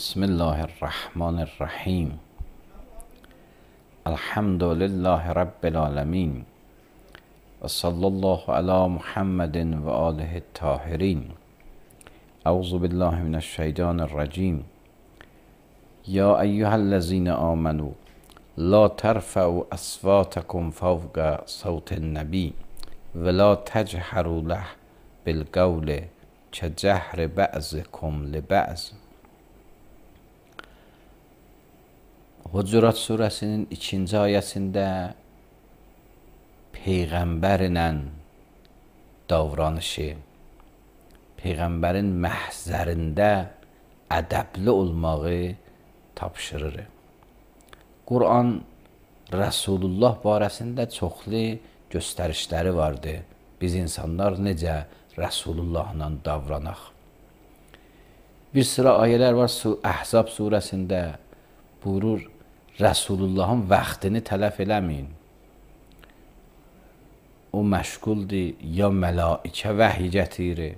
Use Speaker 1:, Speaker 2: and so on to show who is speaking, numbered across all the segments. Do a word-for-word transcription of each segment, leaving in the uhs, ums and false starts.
Speaker 1: بسم الله الرحمن الرحیم. الحمد لله رب العالمین و صلی الله علی محمد و آله الطاهرین. اعوذ بالله من الشیطان الرجیم. یا ایها الذین آمنوا لا ترفعوا اصواتکم فوق صوت النبی ولا تجهروا له بالقول كجهر بعضکم لبعض. Hucurat Surəsinin ikinci ayəsində Peyğəmbərlə davranışı, Peyğəmbərin məhzərində ədəbli olmağı tapşırır. Quran Rəsulullah barəsində çoxlu göstərişləri vardır. Biz insanlar necə Rəsulullahla davranaq. Bir sıra ayələr var Əhzab surəsində buyurur, Rəsulullahın vaxtını tələf eləməyin. O məşğuldur, ya mələikə vəhy gətirir,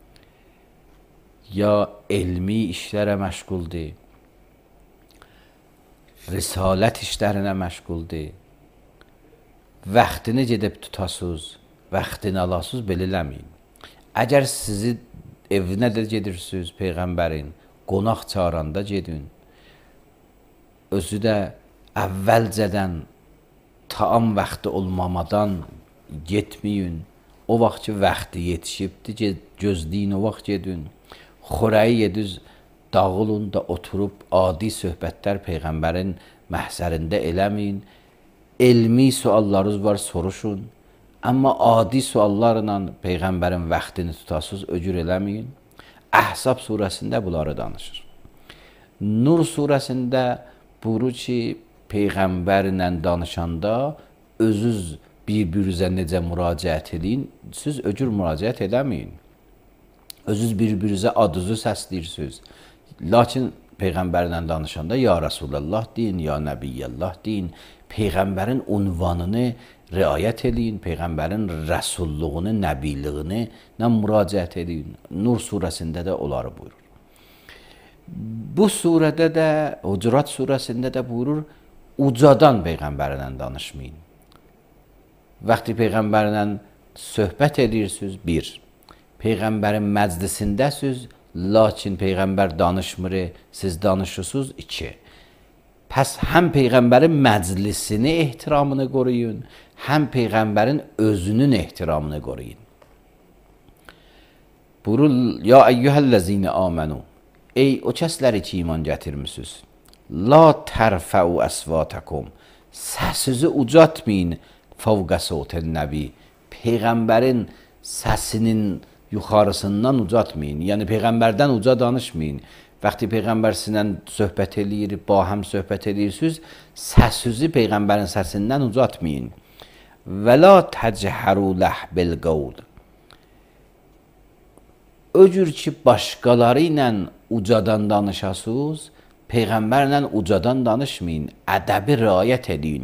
Speaker 1: ya elmi işlərə məşğuldur, risalət işlərinə məşğuldur. Vaxtını gedib tutasız, vaxtını alasız, belə eləməyin. Əgər sizi evinə də gedirsiniz Peyğəmbərin, qonaq çağıranda gedin. Özü də əvvəlcədən taam vaxtı olmamadan getməyin. O vaxt ki, vaxtı yetişibdir, gözləyin, o vaxt gedin. Xörəyi yediz, dağılın da oturub adi söhbətlər Peyğəmbərin məhzərində eləməyin. Elmi suallarınız var, soruşun. Amma adi suallarla Peyğəmbərin vaxtını tutasız, öcür eləməyin. Əhzab surəsində bunları danışır. Nur surəsində buyurur ki, Peyğəmbərlə danışanda özünüz bir-birinizə necə müraciət edin, siz öcür müraciət eləməyin. Özünüz bir-birinizə adınızı səsləyirsiniz. Lakin Peyğəmbərlə danışanda ya Rasulallah deyin, ya Nəbiyyəllah deyin. Peyğəmbərin unvanını riayət edin, Peyğəmbərin rəsulluğunu, nəbiliyini müraciət edin. Nur surəsində də onları buyurur. Bu surədə də, Hucurat surəsində də buyurur, ucadan Peyğəmbərlə danışmayın. Vaxtı Peyğəmbərlə söhbət edirsiniz, bir. Peyğəmbərin məclisindəsiniz, lakin Peyğəmbər danışmır, siz danışırsınız, iki. Pəs həm Peyğəmbərin məclisini, ehtiramını qoruyun, həm Peyğəmbərin özünün ehtiramını qoruyun. Buyurur, ya eyyuhəl-ləzine amenu. Ey o kəsləri ki, iman gətirmişsiniz. La tərfəu əsvatakum. Səsizi ucatmayın fəvqə sotil nəbi. Peyğəmbərin səsinin yuxarısından ucatmayın. Yəni, Peyğəmbərdən uca danışmayın. Vaxtı Peyğəmbər sizinlə söhbət eləyir, bahəm söhbət edirsiniz, səsizi Peyğəmbərin səsindən ucatmayın. Və la təcəhəru ləh bil qavl. Öcür ki, başqaları ilə ucadan danışasınız, Peyğəmbərlə ucadan danışmayın, ədəbi riayət edin.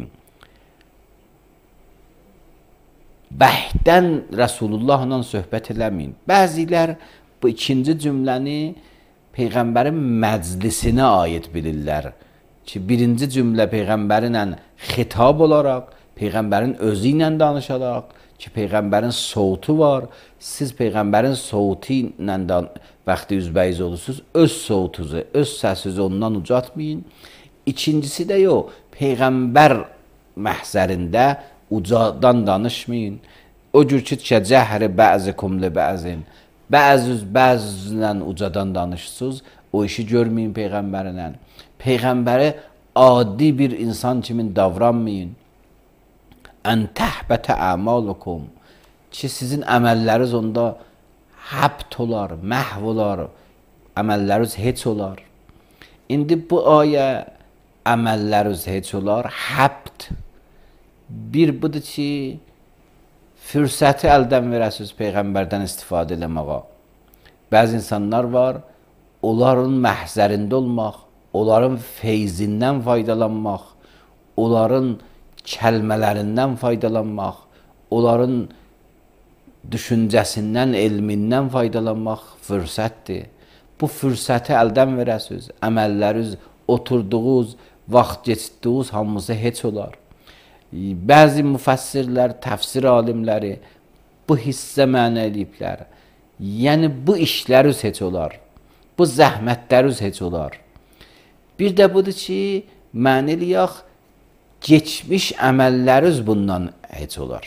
Speaker 1: Bəhdən Rəsulullahla söhbət eləməyin. Bəzilər bu ikinci cümləni Peyğəmbərin məclisinə aid bilirlər ki, birinci cümlə Peyğəmbərinlə xitab olaraq, Peyğəmbərin özü ilə danışaraq ki, Peyğəmbərin soğutu var, siz Peyğəmbərin soğutu ilə vaxtı üzbəyiz olursunuz, öz soğutunuzu, öz səsinizi ondan ucatmayın. İkincisi də yox, Peyğəmbər məhzərində ucadan danışmayın. O cür ki, kəcəhri bəzikum li bəzin. Bəziz bəzizlə ucadan danışsınız, o işi görməyin Peyğəmbərlə. Peyğəmbəri adi bir insan kimi davranmayın. Ən təhbətə əmalukum. Ki, sizin əməlləriniz onda həbt olar, məhv olar, əməlləriniz heç olar. İndi bu ayə əməlləriniz heç olar, həbt. Bir budur ki, fürsəti əldən verəsiniz Peyğəmbərdən istifadə eləməyə. Bəzi insanlar var, onların məhzərində olmaq, onların feyzindən faydalanmaq, onların kəlmələrindən faydalanmaq, onların düşüncəsindən, elmindən faydalanmaq fürsətdir. bu fürsəti əldən verəsiz, əməlləriniz, oturduğunuz, vaxt keçdiyiniz hamısı heç olar. Bəzi müfəssirlər, təfsir alimləri bu hissə mənə eləyiblər. Yəni bu işləriniz heç olar, bu zəhmətləriniz heç olar. Bir də budur ki, mənə eləyək, geçmiş əməlləriniz bundan heç olar.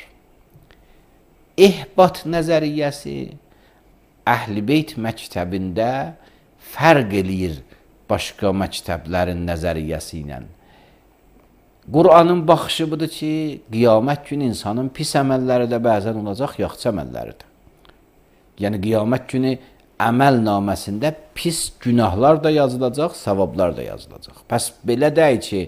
Speaker 1: İhbat nəzəriyyəsi Əhl-i Beyt məktəbində fərq eləyir başqa məktəblərin nəzəriyyəsi ilə. Qur'anın baxışı budur ki, qiyamət günü insanın pis əməlləri də bəzən olacaq, yaxşı əməlləri də. Yəni qiyamət günü əməl naməsində pis günahlar da yazılacaq, savablar da yazılacaq. Pəs belə deyil ki,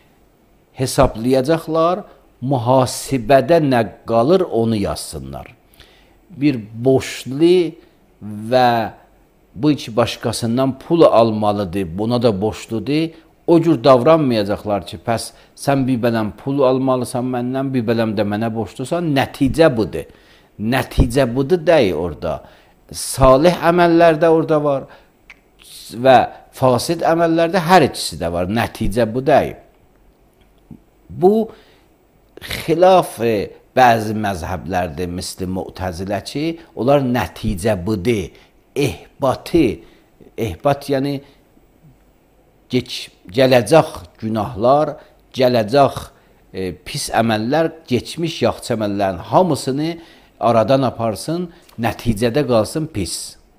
Speaker 1: hesablayacaqlar, mühasibədə nə qalır onu yazsınlar. Bir borçlu və bu iki başqasından pul almalıdır, buna da borçludur, o cür davranmayacaqlar ki, pəs sən bir bələm pul almalısan məndən, bir bələm də mənə borçlusan, nəticə budur. Nəticə budur deyil orada. Salih əməllərdə orada var və fasid əməllərdə hər ikisi də var. Nəticə bu deyil. Bu xilaf bəzi məzhəblərdə, misli Mu'təzilə ki, onlar nəticə budur. İhbatı, ihbat yəni geç, gələcək günahlar, gələcək e, pis əməllər, geçmiş yaxşı əməllərin hamısını aradan aparsın, nəticədə qalsın pis.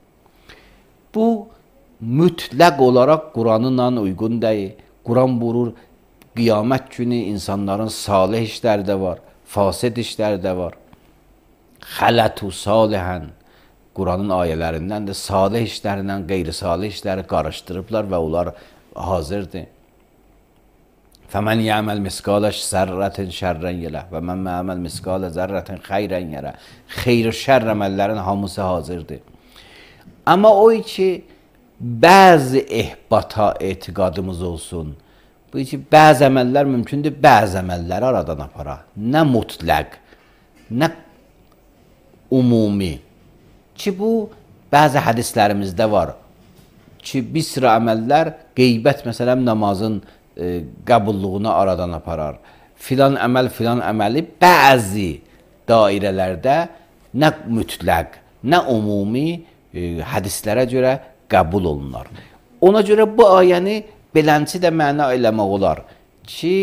Speaker 1: Bu mütləq olaraq Quranla uyğun deyil. Quran buyurur, qiyamət günü insanların salih işləri də var, fasid işləri də var. Xələtu salihən. Quranın ayələrindən də salih işlərlə qeyri-salih işləri qarışdırıblar və onlar hazırdır. Fəmən yəməl miskalə zərrətin şərrən yelə və mən məməl miskalə zərrətin xeyrən yelə. Xeyr və şərr əməllərin hamısı hazırdır. Amma o ki, bəzi ehbata etiqadımız olsun. Bu ki, bəzi əməllər mümkündür, bəzi əməlləri aradan apara. Nə mütləq, nə umumi. Ki, bu, bəzi hədislərimizdə var. Ki, bir sıra əməllər, qeybət, məsələn, namazın e, qəbulluğunu aradan aparar. Filan əməl, filan əməli bəzi dairələrdə nə mütləq, nə umumi e, hədislərə görə qəbul olunar. Ona görə bu ayəni belənçi də məna eləmək olar ki,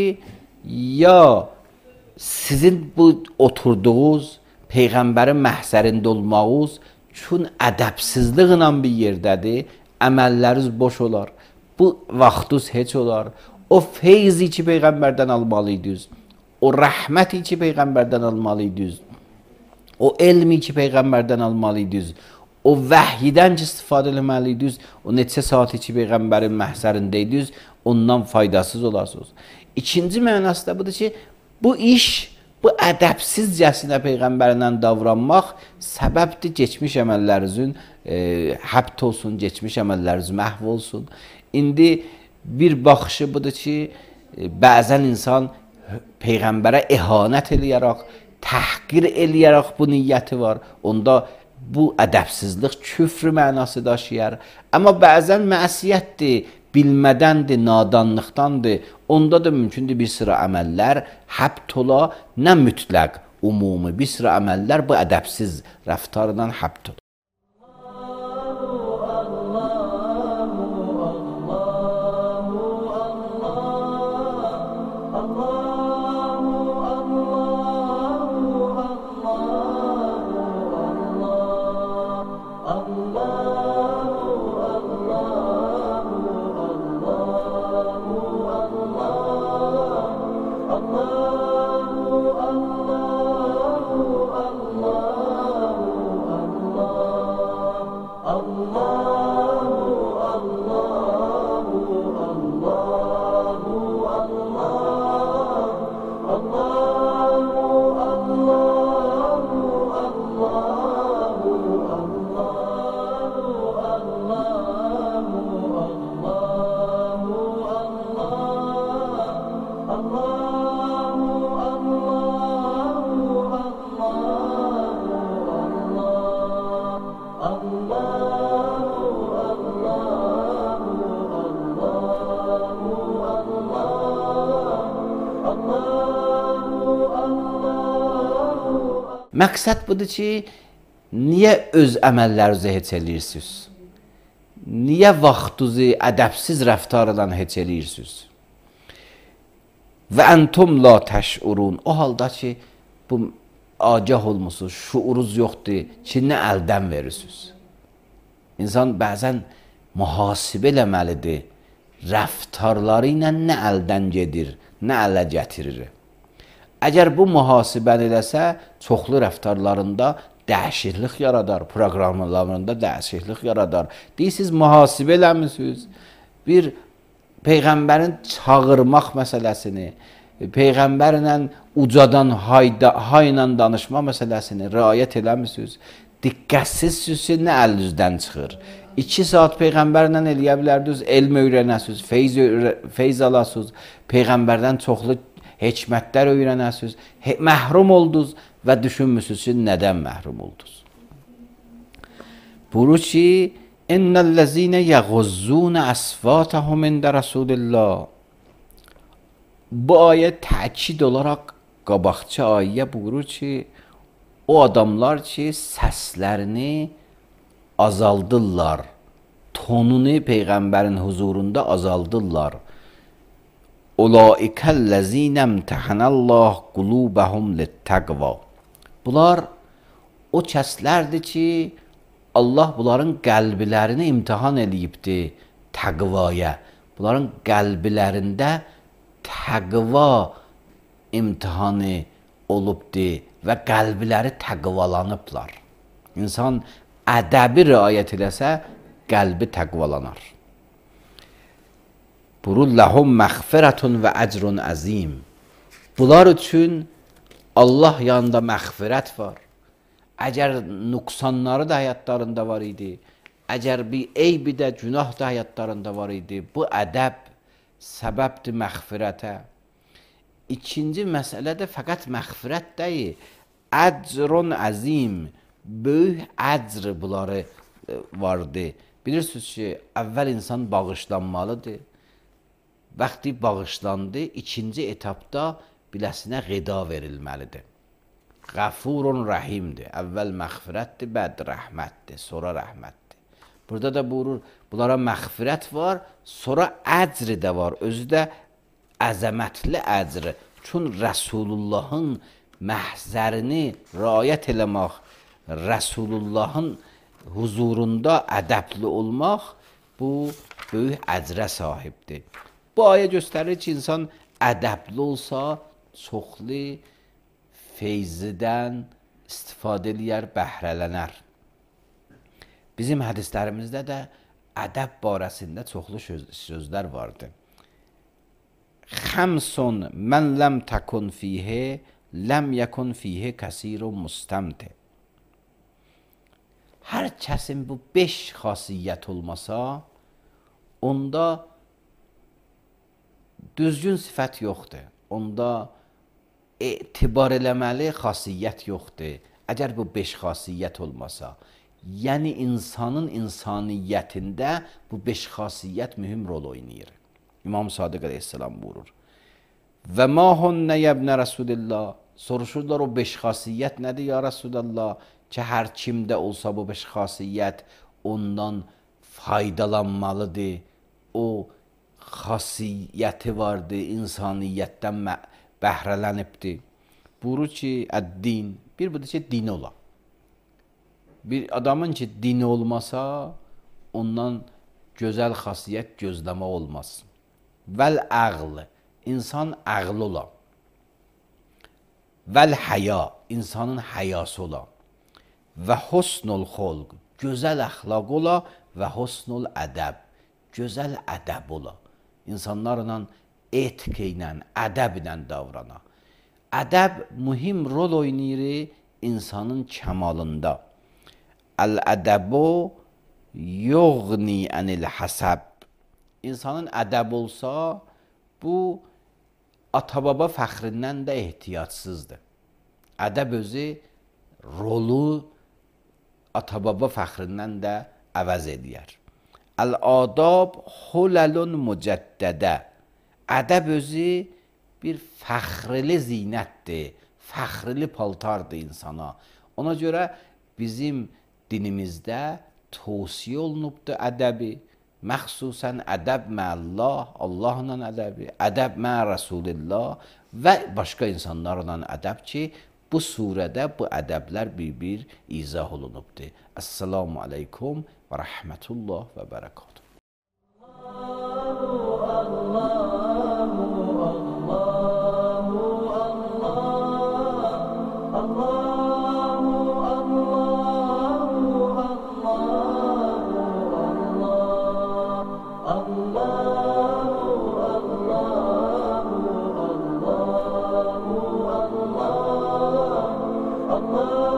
Speaker 1: ya sizin bu oturduğunuz, Peyğəmbərin məhsərində olmağınız üçün ədəbsizliklə bir yerdədir, əməlləriniz boş olar, bu vaxtınız heç olar, o feyzi ki, Peyğəmbərdən almalıydınız, o rəhməti ki, Peyğəmbərdən almalıydınız, o elmi ki, Peyğəmbərdən almalıydınız, o vəhyidən ki, istifadə eləməliydiniz, o neçə saati ki, Peyğəmbərin məhsərindəydiniz, ondan faydasız olarsınız. İkinci mənası da budur ki, bu iş, bu ədəbsizcəsinə Peyğəmbərlə davranmaq səbəbdir, geçmiş əməllərinizin e, həbt olsun, geçmiş əməlləriniz məhv olsun. İndi bir baxışı budur ki, e, bəzən insan Peyğəmbərə ihanət eləyərək, təhqir eləyərək bu niyyəti var. Onda bu ədəbsizlik küfr mənası daşıyar. Amma bəzən məsiyyətdir, bilmədəndir, nadanlıqdandır. Onda da mümkündür bir sıra əməllər həbt ola, nə mütləq, umumi bir sıra əməllər bu ədəbsiz rəftardan həbt ola.
Speaker 2: Allah
Speaker 1: Məqsəd budur ki, niyə öz əməllərinizi heç eləyirsiniz? Niyə vaxtınızı ədəbsiz rəftarla heç eləyirsiniz? Və əntum la təşurun. O halda ki, bu agah olmusunuz, şuurunuz yoxdur ki, nə əldən verirsiniz? İnsan bəzən mühasibə eləməlidir. Rəftarları ilə nə əldən gedir, nə ələ gətirir. Əgər bu mühasibəni eləsə, çoxlu rəftarlarında dəyişiklik yaradar, proqramlarında dəyişiklik yaradar. Deyirsiniz, mühasibə eləmişsiniz. Bir Peyğəmbərin çağırmaq məsələsini, Peyğəmbərlə ucadan hayda, hayla danışma məsələsini riayət eləmişsiniz. Diqqətsizsiniz, nə əlinizdən çıxır. İki saat Peyğəmbərlə eləyə bilərdiniz, elm öyrənəsiniz, feyz, feyz alasınız, Peyğəmbərdən çoxlu hikmətlər öyrənəsiniz, məhrum oldunuz və düşünmüsünüz ki, nədən məhrum oldunuz? Buyurur ki, İnnellezine yağuzzune asvatahum inde Rasulillah. Bu ayə təkid olaraq qabaqçı ayə buyurur ki, o adamlar ki, səslərini azaldırlar, tonunu Peyğəmbərin huzurunda azaldırlar. Ulaikellezine imtahanallah qulubahum littaqva. Bunlar o kəslərdir ki, Allah bunların qəlblərini imtihan eləyibdir təqvaya. Bunların qəlblərində təqva imtihanı olubdur və qəlbləri təqvalanıblar. İnsan ədəbi riayət eləsə, qəlbi təqvalanar. Buyurur, ləhum məğfirətun və əcrun əzim. Bunlar üçün Allah yanında məğfirət var. Əgər nüqsanları da həyatlarında var idi, əgər bir eybi də, günah da həyatlarında var idi, bu ədəb səbəbdir məğfirətə. İkinci məsələ də fəqət məğfirət deyil, əcrun əzim, böyük əcr bunları vardı. Bilirsiniz ki, əvvəl insan bağışlanmalıdır. Vaxtı bağışlandı, ikinci etapda biləsinə qida verilməlidir. Qəfurun rəhimdir. Əvvəl məğfirətdir, bəd rəhmətdir, sonra rəhmətdir. Burada da buyurur, bunlara məğfirət var, sonra əcri də var. Özü də əzəmətli əcri. Çün Rəsulullahın məhzərini riayət eləmək, Rəsulullahın huzurunda ədəbli olmaq, bu böyük əcrə sahibdir. Bu ayə göstərir ki, insan ədəbli olsa, çoxlu feyzidən istifadə eləyər, bəhrələnər. Bizim hədislərimizdə də ədəb barəsində çoxlu söz, sözlər vardır. Xəmsun mən ləm təkun fiyhə, ləm yəkun fiyhə kəsirun mustamti. Hər kəsin bu beş xasiyyət olmasa, onda düzgün sifət yoxdur. Onda etibar eləməli xasiyyət yoxdur. Əgər bu beş xasiyyət olmasa, yəni insanın insaniyyətində bu beş xasiyyət mühüm rol oynayır. İmam Sadiq əleyhissalam buyurur. Və ma hunnə yəbnə Rasulillah. Soruşurlar, o beş xasiyyət nədir ya Rasulallah? Ki, hər kimdə olsa bu beş xasiyyət ondan faydalanmalıdır. O xasiyyəti vardır, insaniyyətdən bəhrələnibdir. Buyurur ki, əd-din, bir budur ki, dini ola. Bir adamın ki, dini olmasa, ondan gözəl xasiyyət gözləmə olmaz. Vəl əql, insan əql ola. Vəl həya, insanın həyası ola. Və husnul xolq, gözəl əxlaq ola və husnul ədəb, gözəl ədəb ola. İnsanlarla etik ilə, ədəb ilə davrana. Ədəb mühim rol oynayır insanın kəmalında. Əl-ədəbu yuğni ənil həsəb. İnsanın ədəb olsa, bu ata-baba fəxrindən də ehtiyacsızdır. Ədəb özü rolu ata-baba fəxrindən də əvəz edər. Əl-adab huləlun mücəddədə. Ədəb özü bir fəxrli zinətdir, fəxrli paltardır insana. Ona görə bizim dinimizdə tövsiyə olunubdur ədəbi, məxsusən ədəb məəllah, Allahla ədəbi, ədəb mə Rasulillah və başqa insanlarla ədəb ki, bu surədə bu ədəblər bir-bir izah olunubdur. Əssalamu aleykum və rəhmətullah və bərəkatuhu.
Speaker 2: Allah